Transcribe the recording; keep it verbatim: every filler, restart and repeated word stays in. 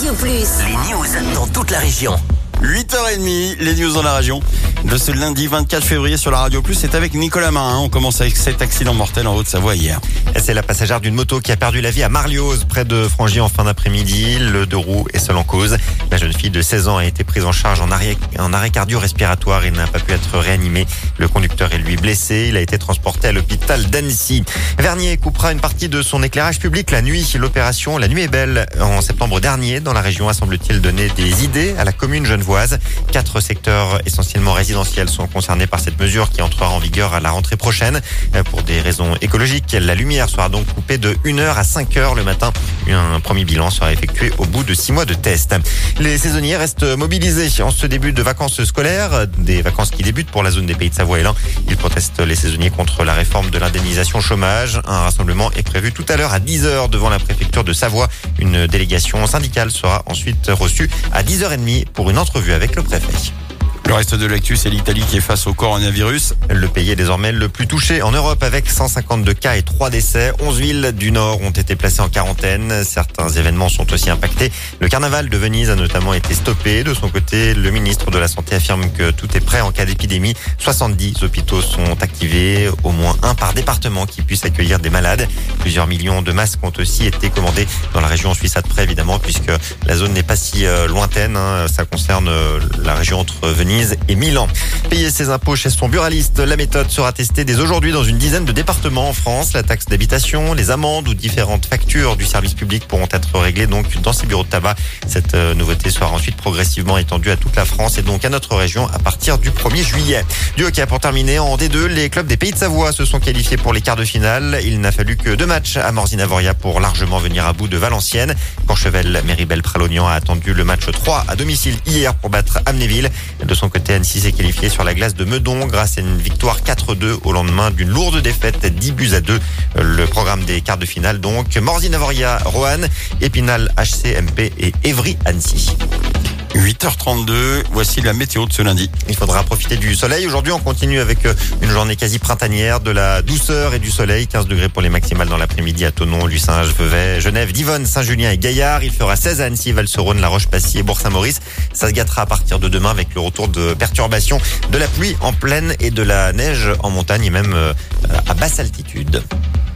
Radio Plus. Les news dans toute la région. huit heures trente, les news dans la région de ce lundi vingt-quatre février sur la Radio Plus. C'est avec Nicolas Marin. On commence avec cet accident mortel en Haute-Savoie hier. C'est la passagère d'une moto qui a perdu la vie à Marlioz, près de Frangy en fin d'après-midi. Le deux roues est seul en cause. La jeune fille de seize ans a été prise en charge en arrêt, en arrêt cardio-respiratoire et n'a pas pu être réanimé. Le conducteur est lui blessé. Il a été transporté à l'hôpital d'Annecy. Vernier coupera une partie de son éclairage public la nuit. L'opération La Nuit est belle en septembre dernier dans la région a semble-t-il donné des idées à la commune genevoise. Quatre secteurs essentiellement résidentiels sont concernés par cette mesure qui entrera en vigueur à la rentrée prochaine. Pour des raisons écologiques, la lumière sera donc coupée de une heure à cinq heures le matin. Un premier bilan sera effectué au bout de six mois de test. Les saisonniers restent mobilisés en ce début de vacances scolaires, des vacances qui débutent pour la zone des Pays de Savoie et l'Ain. Ils protestent les saisonniers contre la réforme de l'indemnisation chômage. Un rassemblement est prévu tout à l'heure à dix heures devant la préfecture de Savoie. Une délégation syndicale sera ensuite reçue à dix heures trente pour une entrevue avec le préfet. Le reste de l'actu, c'est l'Italie qui est face au coronavirus. Le pays est désormais le plus touché en Europe avec cent cinquante-deux cas et trois décès. onze villes du Nord ont été placées en quarantaine. Certains événements sont aussi impactés. Le carnaval de Venise a notamment été stoppé. De son côté, le ministre de la Santé affirme que tout est prêt en cas d'épidémie. soixante-dix hôpitaux sont activés, au moins un par département qui puisse accueillir des malades. Plusieurs millions de masques ont aussi été commandés dans la région suisse à de près évidemment puisque la zone n'est pas si lointaine. Ça concerne la région entre Venise et Milan. Payer ses impôts chez son buraliste, la méthode sera testée dès aujourd'hui dans une dizaine de départements en France. La taxe d'habitation, les amendes ou différentes factures du service public pourront être réglées donc dans ces bureaux de tabac. Cette nouveauté sera ensuite progressivement étendue à toute la France et donc à notre région à partir du premier juillet. Du hockey pour terminer en D deux, les clubs des Pays de Savoie se sont qualifiés pour les quarts de finale. Il n'a fallu que deux matchs à Morzine-Avoria pour largement venir à bout de Valenciennes. Courchevel, Méribel-Pralognan a attendu le match trois à domicile hier pour battre Amnéville. De son côté, Annecy s'est qualifié sur la glace de Meudon grâce à une victoire quatre deux au lendemain d'une lourde défaite, dix buts à deux. Le programme des quarts de finale donc, Morzine-Avoria, Roanne, Épinal, H C M P et Évry-Annecy. huit heures trente-deux, voici la météo de ce lundi. Il faudra profiter du soleil. Aujourd'hui, on continue avec une journée quasi printanière, de la douceur et du soleil. quinze degrés pour les maximales dans l'après-midi à Thonon, Lucinge, Vevey, Genève, Divonne, Saint-Julien et Gaillard. Il fera seize à Annecy, Val-Seronne, La Roche-Passy et Bourg-Saint-Maurice. Ça se gâtera à partir de demain avec le retour de perturbations, de la pluie en plaine et de la neige en montagne et même à basse altitude.